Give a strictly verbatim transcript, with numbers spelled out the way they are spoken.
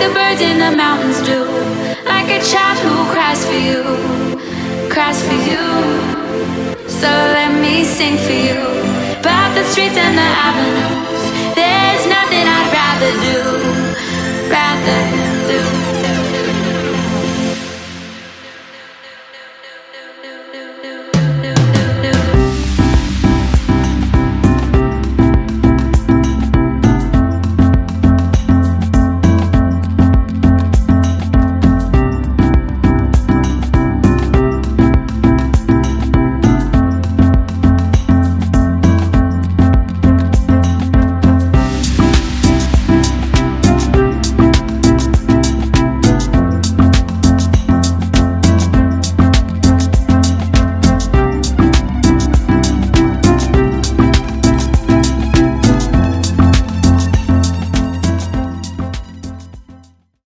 the birds in the mountains do, like a child who cries for you, cries for you. So let me sing for you, about the streets and the avenues. There's nothing I'd rather do